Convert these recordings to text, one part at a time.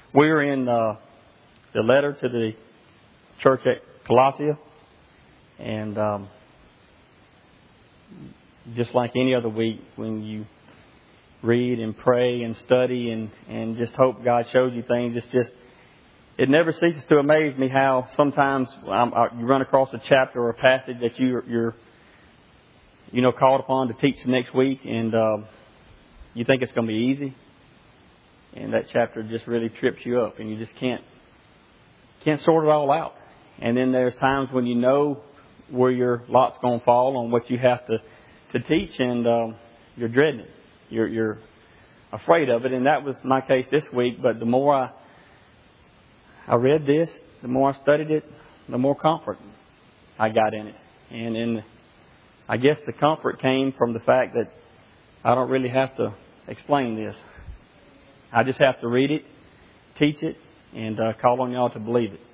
We're in the letter to the church at Colossia, and just like any other week, when you read and pray and study and just hope God shows you things, it never ceases to amaze me how sometimes you run across a chapter or a passage that you're called upon to teach the next week, and you think it's going to be easy. And that chapter just really trips you up, and you just can't sort it all out. And then there's times when you know where your lot's going to fall on what you have to teach, and you're dreading it. You're afraid of it, and that was my case this week. But the more I read this, the more I studied it, the more comfort I got in it. And I guess the comfort came from the fact that I don't really have to explain this. I just have to read it, teach it, and call on y'all to believe it.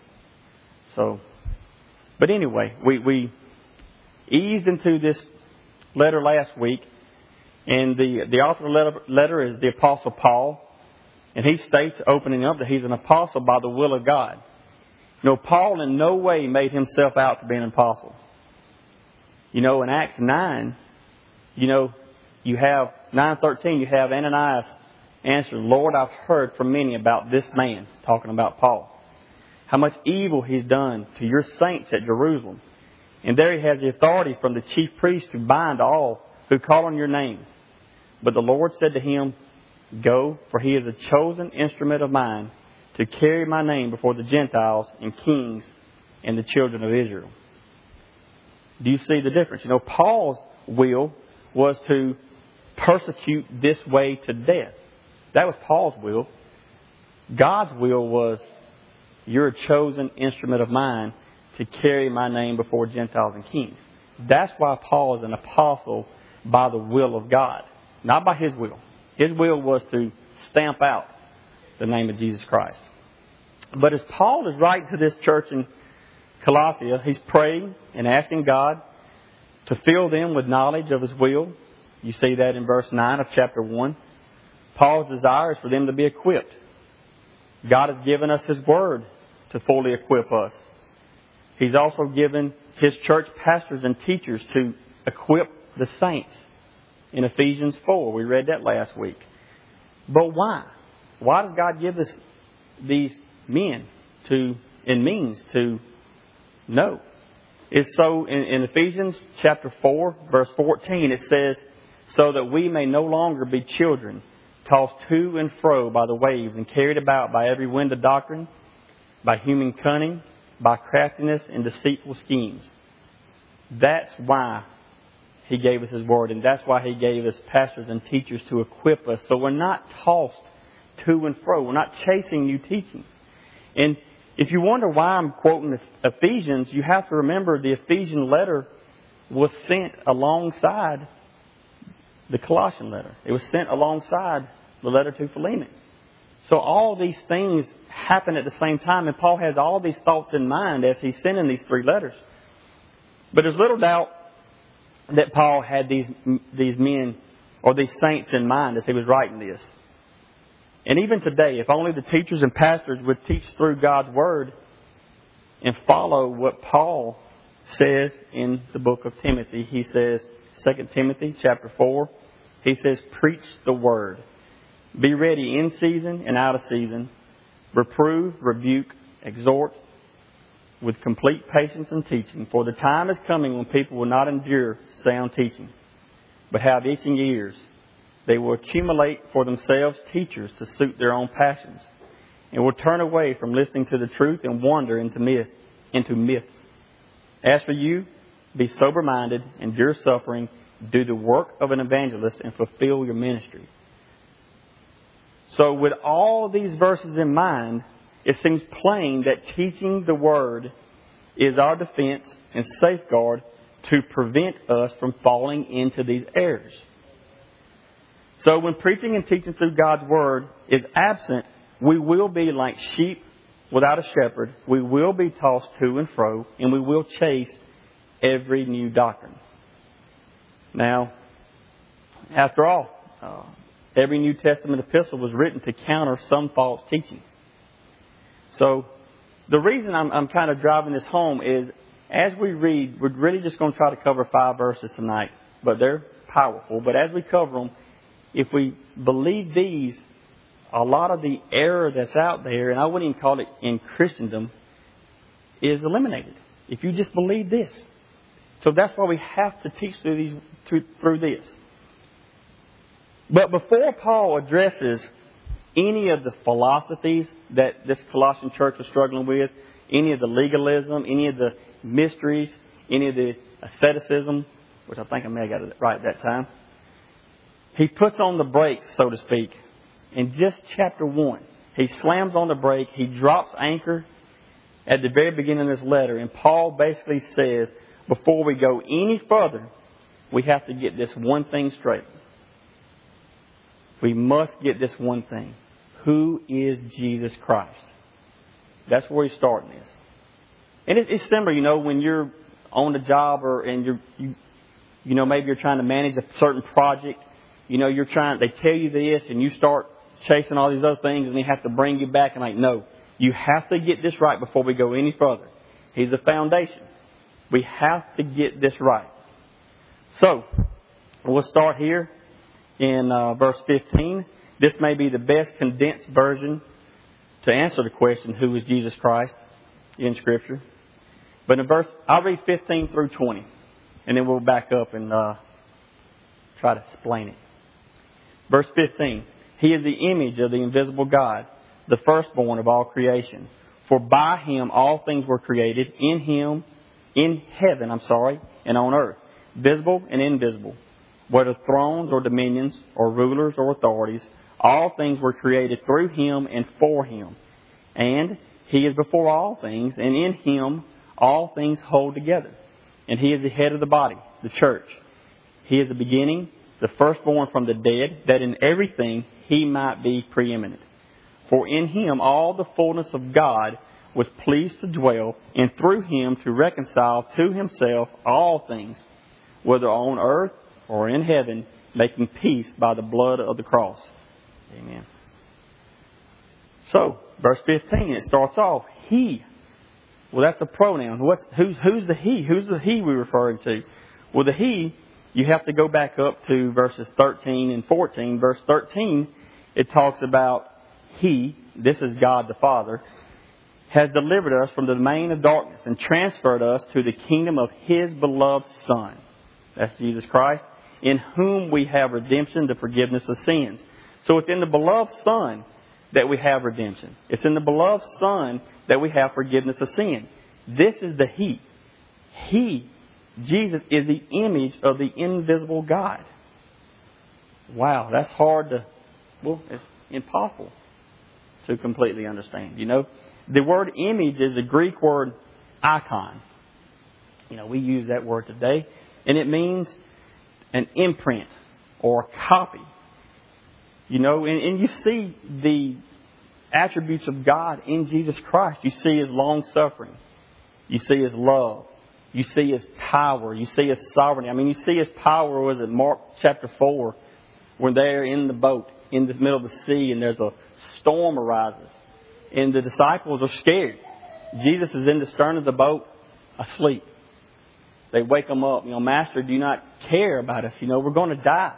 But anyway, we eased into this letter last week, and the author of the letter is the Apostle Paul, and he states, opening up, that he's an apostle by the will of God. Paul in no way made himself out to be an apostle. In Acts 9, you have 9:13, you have Ananias answered, "Lord, I've heard from many about this man," talking about Paul, "how much evil he's done to your saints at Jerusalem. And there he has the authority from the chief priest to bind all who call on your name. But the Lord said to him, Go, for he is a chosen instrument of mine to carry my name before the Gentiles and kings and the children of Israel." Do you see the difference? Paul's will was to persecute this way to death. That was Paul's will. God's will was, you're a chosen instrument of mine to carry my name before Gentiles and kings. That's why Paul is an apostle by the will of God, not by his will. His will was to stamp out the name of Jesus Christ. But as Paul is writing to this church in Colossia, he's praying and asking God to fill them with knowledge of his will. You see that in verse 9 of chapter 1. Paul's desire is for them to be equipped. God has given us his word to fully equip us. He's also given his church pastors and teachers to equip the saints in Ephesians 4. We read that last week. But why? Why does God give us these men and means to know? It's so in Ephesians chapter 4, verse 14, it says, "So that we may no longer be children, tossed to and fro by the waves and carried about by every wind of doctrine, by human cunning, by craftiness and deceitful schemes." That's why he gave us his word, and that's why he gave us pastors and teachers to equip us, so we're not tossed to and fro. We're not chasing new teachings. And if you wonder why I'm quoting Ephesians, you have to remember the Ephesian letter was sent alongside the Colossian letter. It was sent alongside the letter to Philemon. So all these things happen at the same time, and Paul has all these thoughts in mind as he's sending these three letters. But there's little doubt that Paul had these men or these saints in mind as he was writing this. And even today, if only the teachers and pastors would teach through God's Word and follow what Paul says in the book of Timothy. He says, 2 Timothy chapter 4, he says, "Preach the Word. Be ready in season and out of season. Reprove, rebuke, exhort with complete patience and teaching. For the time is coming when people will not endure sound teaching, but have itching ears. They will accumulate for themselves teachers to suit their own passions, and will turn away from listening to the truth and wander into myths. As for you, be sober-minded, endure suffering, do the work of an evangelist, and fulfill your ministry." So with all these verses in mind, it seems plain that teaching the Word is our defense and safeguard to prevent us from falling into these errors. So when preaching and teaching through God's Word is absent, we will be like sheep without a shepherd. We will be tossed to and fro, and we will chase every new doctrine. Now, after all, every New Testament epistle was written to counter some false teaching. So the reason I'm kind of driving this home is as we read, we're really just going to try to cover 5 verses tonight. But they're powerful. But as we cover them, if we believe these, a lot of the error that's out there, and I wouldn't even call it in Christendom, is eliminated. If you just believe this. So that's why we have to teach through this. But before Paul addresses any of the philosophies that this Colossian church was struggling with, any of the legalism, any of the mysteries, any of the asceticism, which I think I may have got it right that time, he puts on the brakes, so to speak. In just chapter 1, he slams on the brake, he drops anchor at the very beginning of this letter, and Paul basically says, before we go any further, we have to get this one thing straight. We must get this one thing. Who is Jesus Christ? That's where he's starting this. And it's similar, when you're on the job and maybe you're trying to manage a certain project. They tell you this and you start chasing all these other things and they have to bring you back and no, you have to get this right before we go any further. He's the foundation. We have to get this right. So, we'll start here in verse 15. This may be the best condensed version to answer the question, who is Jesus Christ, in Scripture. But I'll read 15 through 20. And then we'll back up and try to explain it. Verse 15. He is the image of the invisible God, the firstborn of all creation. For by Him all things were created, in heaven, and on earth, visible and invisible. Whether thrones or dominions or rulers or authorities, all things were created through Him and for Him. And He is before all things, and in Him all things hold together. And He is the head of the body, the church. He is the beginning, the firstborn from the dead, that in everything He might be preeminent. For in Him all the fullness of God was pleased to dwell, and through Him to reconcile to Himself all things, whether on earth or in heaven, making peace by the blood of the cross. Amen. So, verse 15, it starts off, He. Well, that's a pronoun. Who's the He? Who's the He we're referring to? Well, the He, you have to go back up to verses 13 and 14. Verse 13, it talks about He, this is God the Father, has delivered us from the domain of darkness and transferred us to the kingdom of His beloved Son. That's Jesus Christ, in whom we have redemption, the forgiveness of sins. So it's in the beloved Son that we have redemption. It's in the beloved Son that we have forgiveness of sin. This is the He. He, Jesus, is the image of the invisible God. Wow, that's hard it's impossible to completely understand. The word image is the Greek word icon. We use that word today. And it means an imprint or a copy. And you see the attributes of God in Jesus Christ. You see His long suffering. You see His love. You see His power. You see His sovereignty. You see His power, was it Mark chapter 4, when they're in the boat in the middle of the sea and there's a storm arises. And the disciples are scared. Jesus is in the stern of the boat, asleep. They wake Him up. Master, do you not care about us? We're going to die.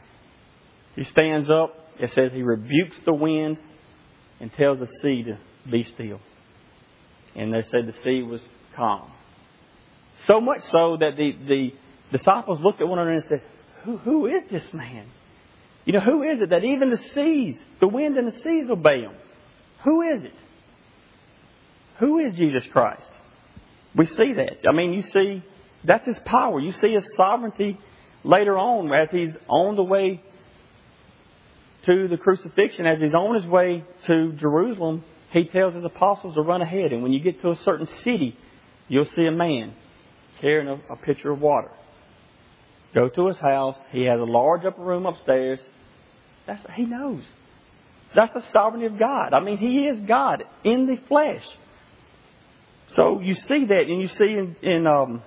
He stands up. It says He rebukes the wind and tells the sea to be still. And they said the sea was calm. So much so that the disciples looked at one another and said, Who is this man? Who is it that even the seas, the wind and the seas obey Him? Who is it? Who is Jesus Christ? We see that. You see, that's His power. You see His sovereignty later on as He's on the way to the crucifixion. As He's on His way to Jerusalem, He tells His apostles to run ahead. And when you get to a certain city, you'll see a man carrying a pitcher of water. Go to his house. He has a large upper room upstairs. He knows. That's the sovereignty of God. He is God in the flesh. So you see that, and you see in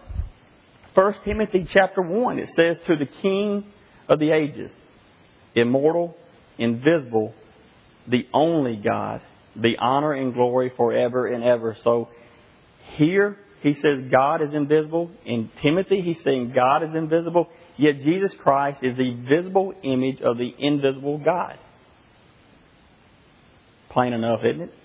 1 Timothy chapter 1, it says, to the King of the ages, immortal, invisible, the only God, the honor and glory forever and ever. So here he says God is invisible. In Timothy he's saying God is invisible. Yet Jesus Christ is the visible image of the invisible God. Plain enough, isn't it?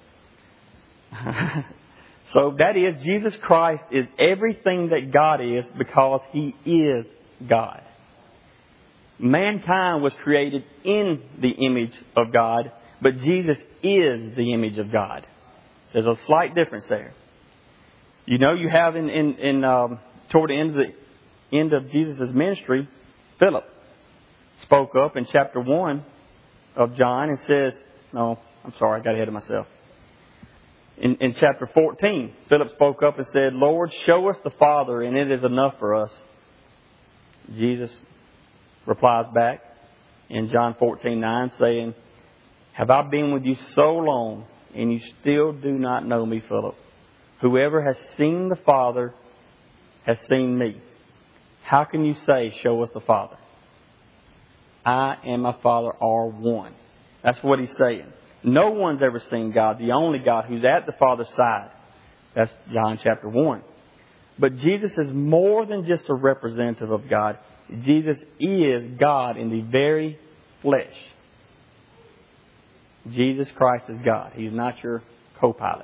So that is, Jesus Christ is everything that God is because He is God. Mankind was created in the image of God, but Jesus is the image of God. There's a slight difference there. You know, you have toward the end of Jesus' ministry, Philip spoke up in chapter 1 of John and says, no, I'm sorry, I got ahead of myself. In chapter 14, Philip spoke up and said, Lord, show us the Father, and it is enough for us. Jesus replies back in John 14:9, saying, have I been with you so long, and you still do not know me, Philip? Whoever has seen the Father has seen me. How can you say, show us the Father? I and my Father are one. That's what he's saying. No one's ever seen God, the only God who's at the Father's side. That's John chapter 1. But Jesus is more than just a representative of God. Jesus is God in the very flesh. Jesus Christ is God. He's not your co-pilot.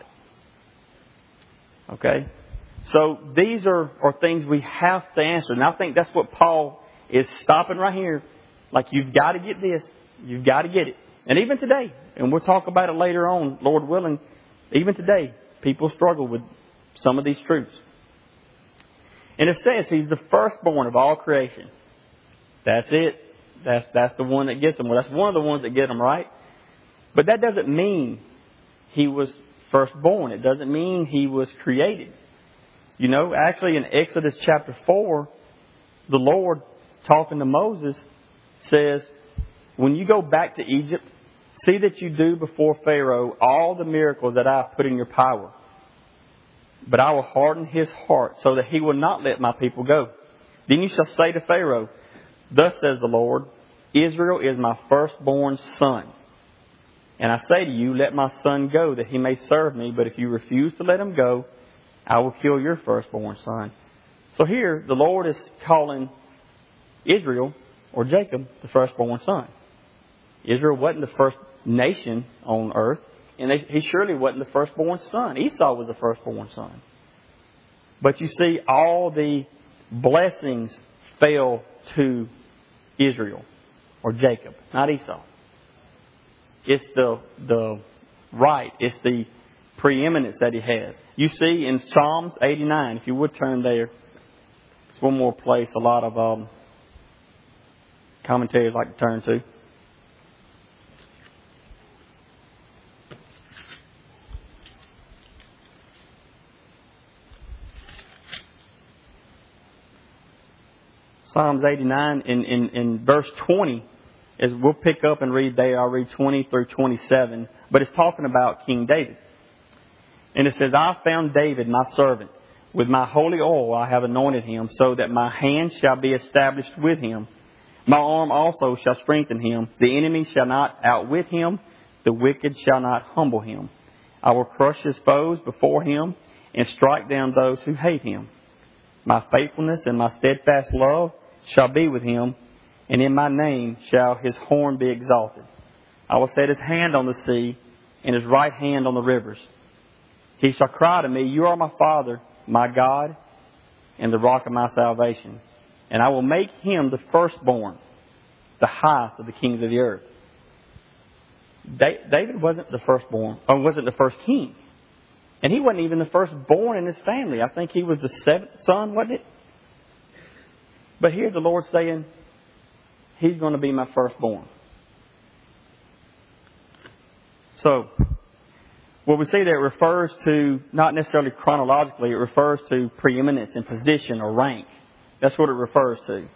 Okay? So these are things we have to answer. And I think that's what Paul is stopping right here. Like, you've got to get this. You've got to get it. And even today, and we'll talk about it later on, Lord willing, even today, people struggle with some of these truths. And it says He's the firstborn of all creation. That's it. That's the one that gets them. Well, that's one of the ones that get them, right? But that doesn't mean He was firstborn. It doesn't mean He was created. You know, actually in Exodus chapter 4, the Lord, talking to Moses, says, when you go back to Egypt, see that you do before Pharaoh all the miracles that I have put in your power. But I will harden his heart so that he will not let my people go. Then you shall say to Pharaoh, thus says the Lord, Israel is my firstborn son. And I say to you, let my son go that he may serve me. But if you refuse to let him go, I will kill your firstborn son. So here, the Lord is calling Israel, or Jacob, the firstborn son. Israel wasn't the first nation on earth, and he surely wasn't the firstborn son. Esau was the firstborn son. But you see, all the blessings fell to Israel, or Jacob, not Esau. It's the right, it's the preeminence that he has. You see in Psalms 89, if you would turn there, it's one more place a lot of commentators like to turn to. Psalms 89 in verse 20, as we'll pick up and read there. I'll read 20 through 27. But it's talking about King David. And it says, I found David, my servant. With my holy oil I have anointed him, so that my hand shall be established with him. My arm also shall strengthen him. The enemy shall not outwit him. The wicked shall not humble him. I will crush his foes before him and strike down those who hate him. My faithfulness and my steadfast love shall be with him, and in my name shall his horn be exalted. I will set his hand on the sea and his right hand on the rivers. He shall cry to me, you are my Father, my God, and the rock of my salvation. And I will make him the firstborn, the highest of the kings of the earth. David wasn't the firstborn, or wasn't the first king. And he wasn't even the firstborn in his family. I think he was the seventh son, wasn't it? But here the Lord's saying, he's going to be my firstborn. So, what we see there refers to, not necessarily chronologically, it refers to preeminence in position or rank. That's what it refers to.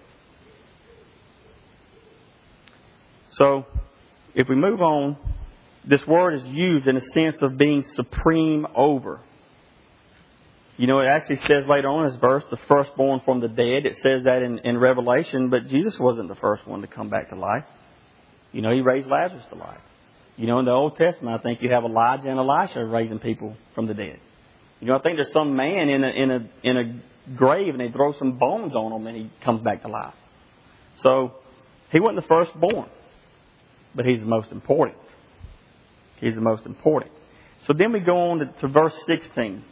So, if we move on, this word is used in a sense of being supreme over. You know, it actually says later on in this verse, the firstborn from the dead. It says that in Revelation, but Jesus wasn't the first one to come back to life. You know, He raised Lazarus to life. You know, in the Old Testament, I think you have Elijah and Elisha raising people from the dead. You know, I think there's some man in a grave and they throw some bones on him and he comes back to life. So, he wasn't the firstborn, but he's the most important. He's the most important. So then we go on to verse 16.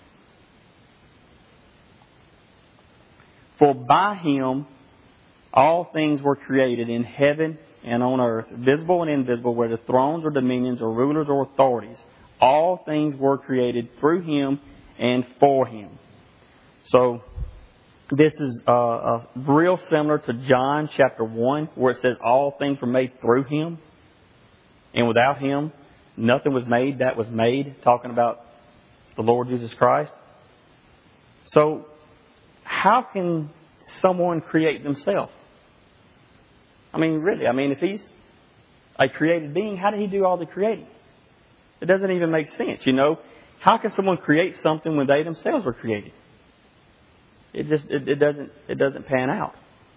For by Him all things were created in heaven and on earth, visible and invisible, whether thrones or dominions or rulers or authorities. All things were created through Him and for Him. So, this is real similar to John chapter 1, where it says all things were made through Him. And without Him, nothing was made that was made, talking about the Lord Jesus Christ. So, how can someone create themselves? I mean, really, if He's a created being, how did He do all the creating? It doesn't even make sense, you know. How can someone create something when they themselves were created? It doesn't pan out.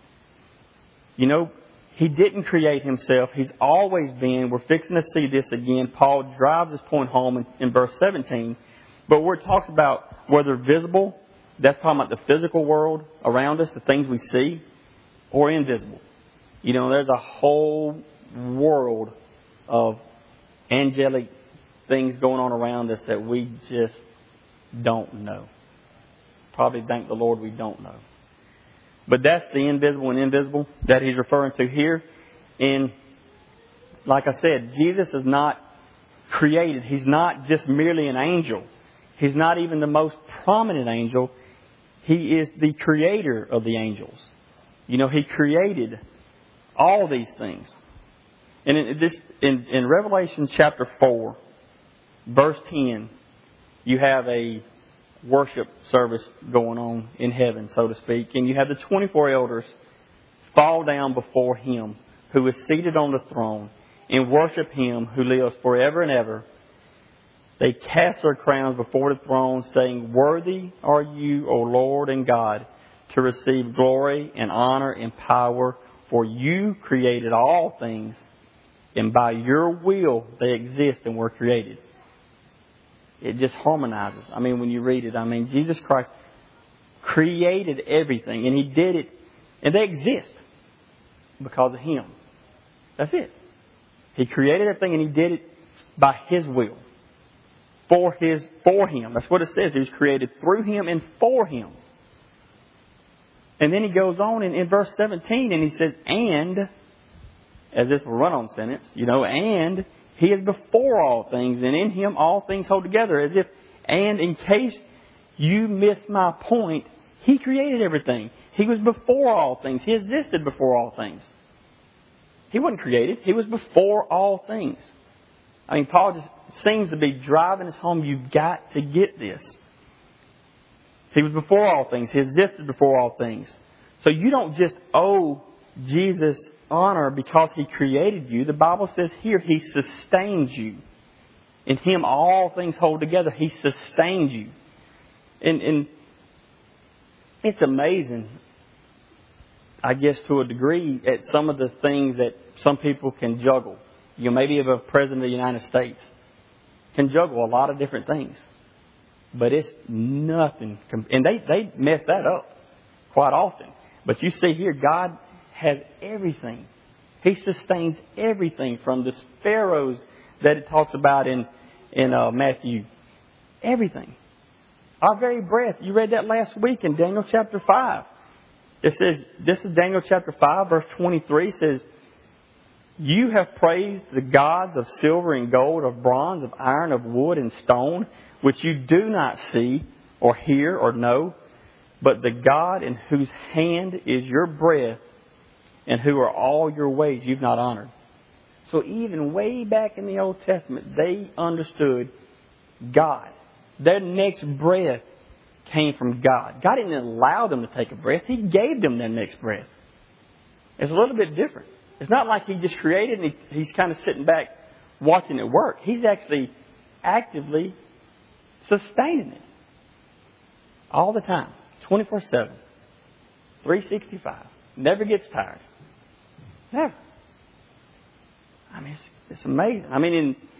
You know, He didn't create Himself. He's always been. We're fixing to see this again. Paul drives this point home in verse 17. But where it talks about whether visible, that's talking about the physical world around us, the things we see, or invisible. You know, there's a whole world of angelic things going on around us that we just don't know. Probably thank the Lord we don't know. But that's the invisible and invisible that he's referring to here. And like I said, Jesus is not created. He's not just merely an angel. He's not even the most prominent angel. He is the creator of the angels. You know, He created all these things. And in Revelation chapter 4, verse 10, you have a worship service going on in heaven, so to speak. And you have the 24 elders fall down before Him who is seated on the throne and worship Him who lives forever and ever. They cast their crowns before the throne, saying, Worthy are You, O Lord and God, to receive glory and honor and power, for You created all things, and by Your will they exist and were created. It just harmonizes. When you read it, Jesus Christ created everything, and He did it, and they exist because of Him. That's it. He created everything, and He did it by His will. For Him. That's what it says. He was created through Him and for Him. And then he goes on in verse 17, and he says, and, as this will run-on sentence, you know, and He is before all things, and in Him all things hold together. As if, and in case you missed my point, He created everything. He was before all things. He existed before all things. He wasn't created. He was before all things. Paul just seems to be driving us home. You've got to get this. He was before all things. He existed before all things. So you don't just owe Jesus honor because He created you. The Bible says here He sustains you. In Him all things hold together. He sustains you. And it's amazing, I guess to a degree, at some of the things that some people can juggle. You know, maybe if a president of the United States can juggle a lot of different things. But it's nothing. And they mess that up quite often. But you see here, God has everything. He sustains everything from the sparrows that it talks about in Matthew. Everything. Our very breath. You read that last week in Daniel chapter 5. It says, this is Daniel chapter 5, verse 23. It says, You have praised the gods of silver and gold, of bronze, of iron, of wood and stone, which you do not see or hear or know, but the God in whose hand is your breath and who are all your ways you've not honored. So even way back in the Old Testament, they understood God. Their next breath came from God. God didn't allow them to take a breath. He gave them their next breath. It's a little bit different. It's not like He just created and He's kind of sitting back watching it work. He's actually actively sustaining it. All the time. 24/7. 365. Never gets tired. Never. It's amazing.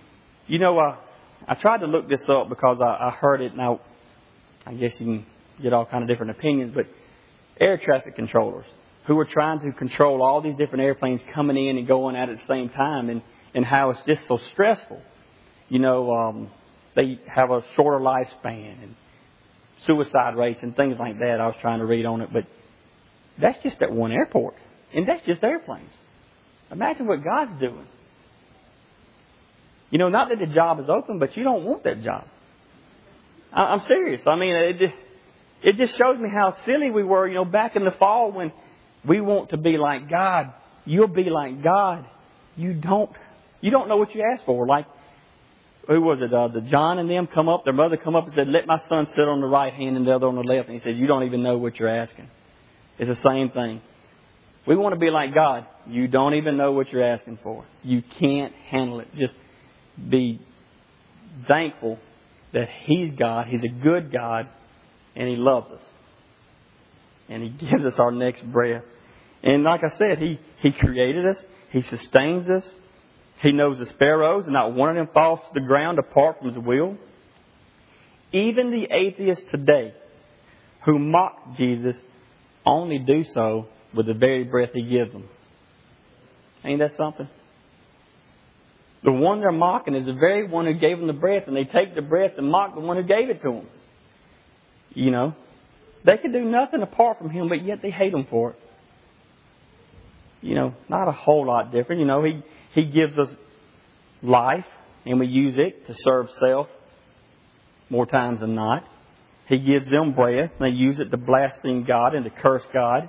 You know, I tried to look this up because I heard it. Now, I guess you can get all kind of different opinions, but air traffic controllers who are trying to control all these different airplanes coming in and going out at the same time, and how it's just so stressful. You know, they have a shorter lifespan and suicide rates and things like that. I was trying to read on it, but that's just at one airport, and that's just airplanes. Imagine what God's doing. You know, not that the job is open, but you don't want that job. I'm serious. I mean, it just shows me how silly we were, you know, back in the fall when we want to be like God. You'll be like God. You don't know what you asked for. Like, who was it? The John and them come up, their mother come up and said, let my son sit on the right hand and the other on the left. And he said, you don't even know what you're asking. It's the same thing. We want to be like God. You don't even know what you're asking for. You can't handle it. Just be thankful that He's God. He's a good God. And He loves us. And He gives us our next breath. And like I said, He created us. He sustains us. He knows the sparrows, and not one of them falls to the ground apart from His will. Even the atheists today who mock Jesus only do so with the very breath He gives them. Ain't that something? The one they're mocking is the very one who gave them the breath, and they take the breath and mock the one who gave it to them. You know, they can do nothing apart from Him, but yet they hate Him for it. You know, not a whole lot different. You know, He gives us life, and we use it to serve self more times than not. He gives them breath, and they use it to blaspheme God and to curse God.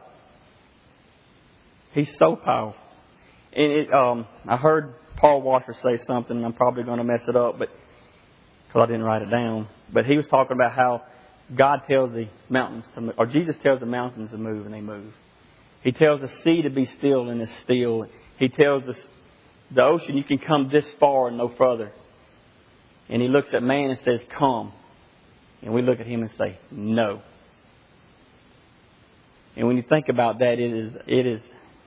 He's so powerful. And I heard Paul Washer say something, and I'm probably going to mess it up, but because I didn't write it down. But he was talking about how God tells the mountains to move, or Jesus tells the mountains to move, and they move. He tells the sea to be still, and it's still. He tells the ocean, you can come this far and no further. And He looks at man and says, come. And we look at Him and say, no. And when you think about that, it is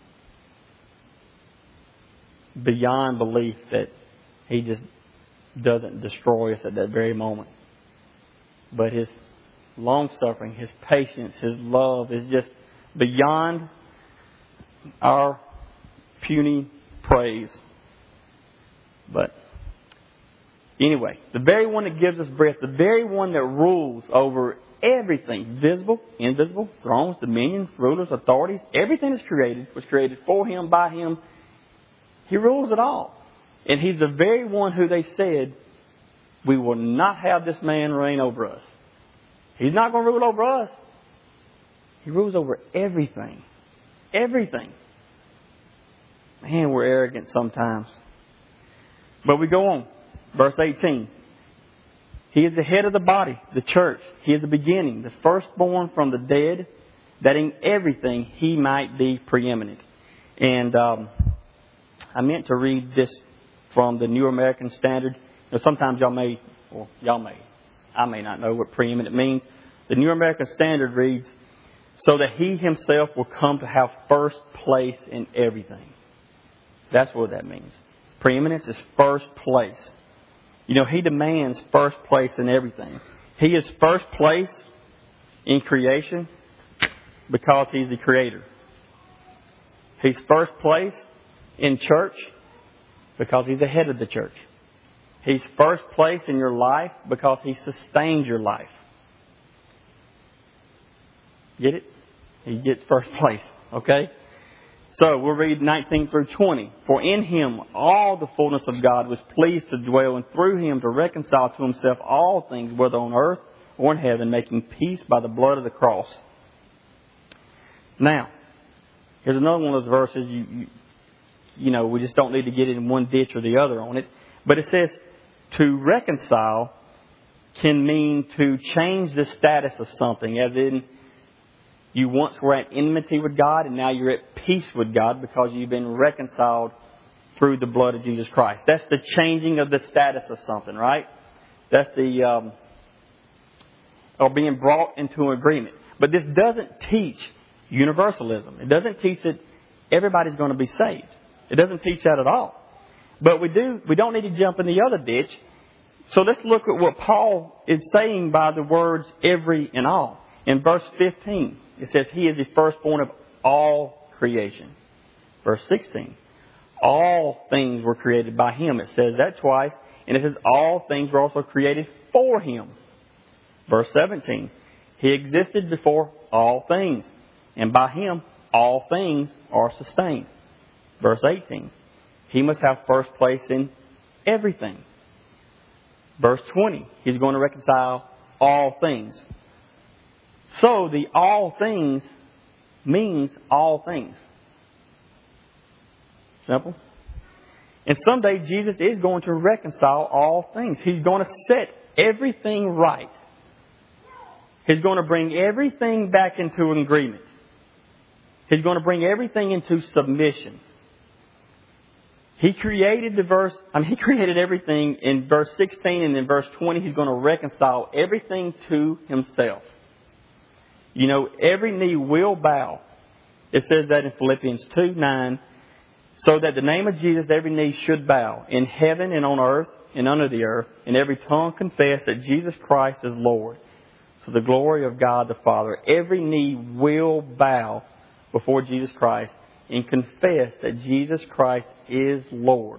beyond belief that He just doesn't destroy us at that very moment. But His long-suffering, His patience, His love is just beyond our puny praise. But anyway, the very one that gives us breath, the very one that rules over everything, visible, invisible, thrones, dominions, rulers, authorities, everything is created, was created for Him, by Him. He rules it all. And He's the very one who they said, we will not have this man reign over us. He's not going to rule over us. He rules over everything. Everything. Man, we're arrogant sometimes. But we go on. Verse 18. He is the head of the body, the church. He is the beginning, the firstborn from the dead, that in everything He might be preeminent. And I meant to read this from the New American Standard. Now, sometimes I may not know what preeminent means. The New American Standard reads, so that He Himself will come to have first place in everything. That's what that means. Preeminence is first place. You know, He demands first place in everything. He is first place in creation because He's the Creator. He's first place in church because He's the head of the church. He's first place in your life because He sustains your life. Get it? He gets first place. Okay? So we'll read 19 through 20. For in Him all the fullness of God was pleased to dwell, and through Him to reconcile to Himself all things, whether on earth or in heaven, making peace by the blood of the cross. Now, here's another one of those verses you know, we just don't need to get in one ditch or the other on it. But it says to reconcile can mean to change the status of something, as in you once were at enmity with God and now you're at peace with God because you've been reconciled through the blood of Jesus Christ. That's the changing of the status of something, right? That's the or being brought into an agreement. But this doesn't teach universalism. It doesn't teach that everybody's going to be saved. It doesn't teach that at all. But we don't need to jump in the other ditch. So let's look at what Paul is saying by the words every and all. In verse 15, it says, He is the firstborn of all creation. Verse 16, all things were created by Him. It says that twice. And it says all things were also created for Him. Verse 17, He existed before all things. And by Him, all things are sustained. Verse 18, He must have first place in everything. Verse 20, He's going to reconcile all things. So the all things means all things. Simple. And someday Jesus is going to reconcile all things. He's going to set everything right. He's going to bring everything back into agreement. He's going to bring everything into submission. He created He created everything in verse 16, and in verse 20 He's going to reconcile everything to Himself. You know, every knee will bow. It says that in Philippians 2:9, so that the name of Jesus every knee should bow, in heaven and on earth and under the earth, and every tongue confess that Jesus Christ is Lord, to the glory of God the Father. Every knee will bow before Jesus Christ and confess that Jesus Christ is Lord.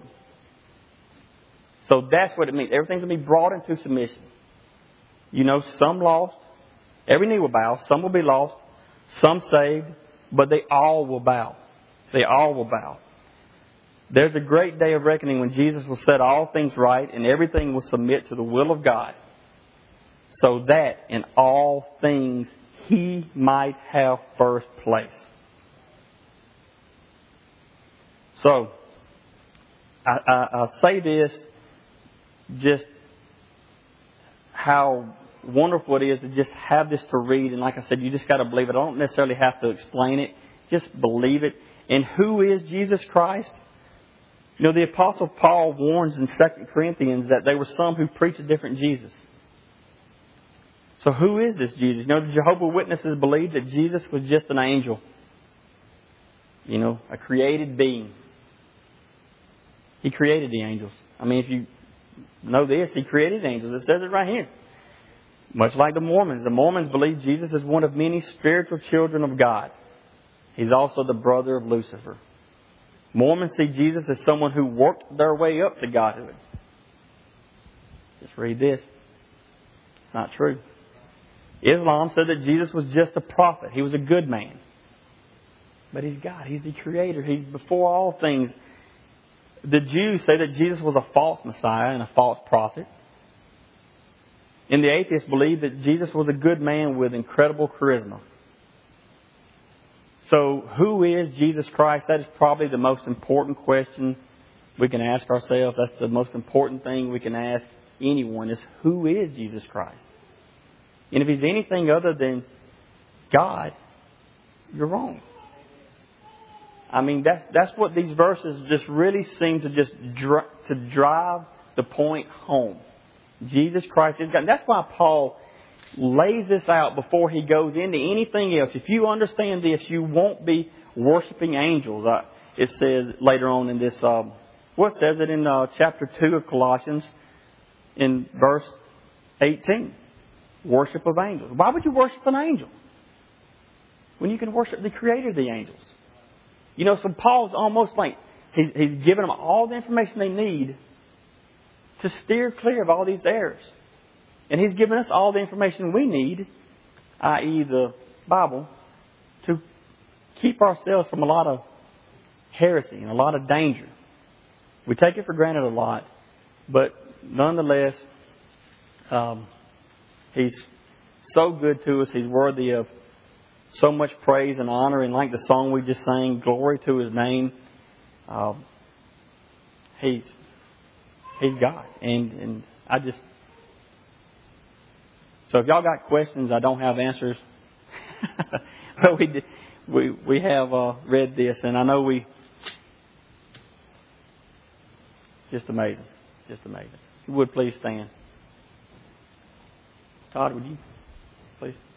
So that's what it means. Everything's going to be brought into submission. You know, some lost. Every knee will bow. Some will be lost. Some saved. But they all will bow. They all will bow. There's a great day of reckoning when Jesus will set all things right and everything will submit to the will of God, so that in all things He might have first place. So, I say this, just how wonderful it is to just have this to read. And like I said, you just got to believe it. I don't necessarily have to explain it. Just believe it. And who is Jesus Christ? You know, the Apostle Paul warns in 2 Corinthians that there were some who preach a different Jesus. So who is this Jesus? You know, the Jehovah's Witnesses believe that Jesus was just an angel. You know, a created being. He created the angels. I mean, if you know this, He created angels. It says it right here. Much like the Mormons. The Mormons believe Jesus is one of many spiritual children of God. He's also the brother of Lucifer. Mormons see Jesus as someone who worked their way up to Godhood. Just read this. It's not true. Islam said that Jesus was just a prophet. He was a good man. But He's God. He's the Creator. He's before all things. The Jews say that Jesus was a false Messiah and a false prophet. And the atheists believe that Jesus was a good man with incredible charisma. So, who is Jesus Christ? That is probably the most important question we can ask ourselves. That's the most important thing we can ask anyone, is who is Jesus Christ? And if He's anything other than God, you're wrong. I mean, that's what these verses just really seem to just drive the point home. Jesus Christ is God. And that's why Paul lays this out before he goes into anything else. If you understand this, you won't be worshiping angels. It says later on in this, what says it in chapter 2 of Colossians in verse 18? Worship of angels. Why would you worship an angel when you can worship the Creator of the angels? You know, so Paul's almost like he's giving them all the information they need to steer clear of all these errors. And He's given us all the information we need, i.e. the Bible, to keep ourselves from a lot of heresy and a lot of danger. We take it for granted a lot, but nonetheless, He's so good to us. He's worthy of so much praise and honor. And like the song we just sang, glory to His name. He's God. And I just... So if y'all got questions, I don't have answers. But we have read this, and I know just amazing. Just amazing. If you would please stand. Todd, would you please?